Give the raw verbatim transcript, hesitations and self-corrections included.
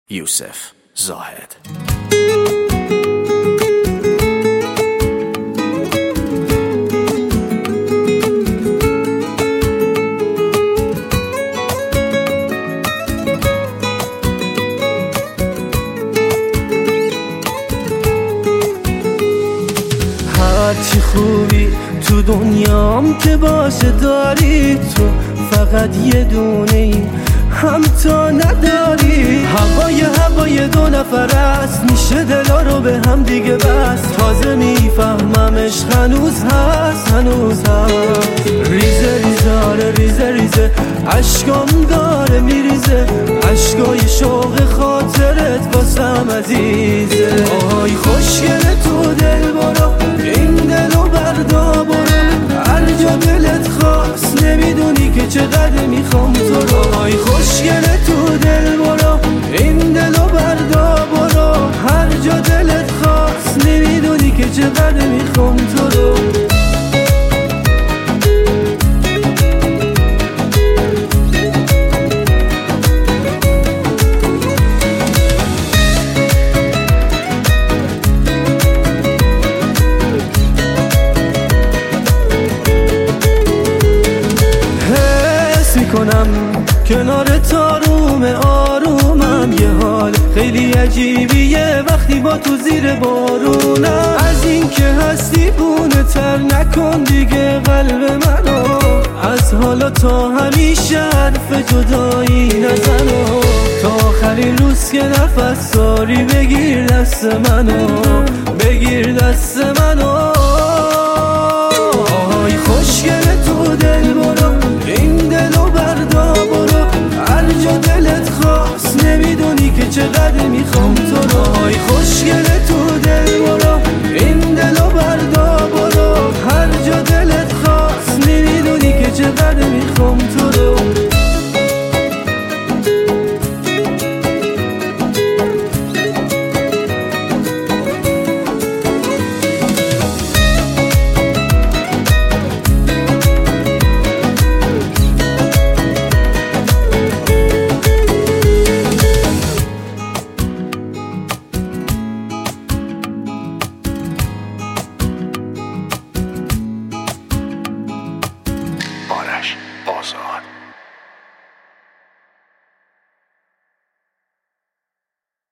یوسف زاهد. هرچی خوبی تو دنیام که باشه داری، تو فقط یه دونه ای هم تا نداری. هوای هوای دو نفر است، میشه دلا رو به هم دیگه بس. تازه میفهممش هنوز هست هنوز هست. ریزه ریزه آره ریزه ریزه عشقام داره میریزه، عشقای شوق خاطرت واسم عزیزه. آهای خوشگله تو دل برو، این دلو بردا برو، هر جا دلت خواست نمیدونی که چقدر میخوام تو رو. آهای خوشگله تو دل برو، این دلو بردا برو، هر جا دلت خواست نمیدونی که چقدر میخوام تو رو. کنم کنار آروم آرومم، یه حال خیلی عجیبیه وقتی با تو زیر بارونم. از این که هستی بونه تر نکن دیگه قلب منو، از حالا تا همیشه حرف جدایی نزنو. تا آخرین روز که نفس داری بگیر دست منو، بگیر دست منو. آهای خوشگله تو دل برو، این دلو بردا برو، هر جا دلت خواست نمیدونی که چقدر میخوام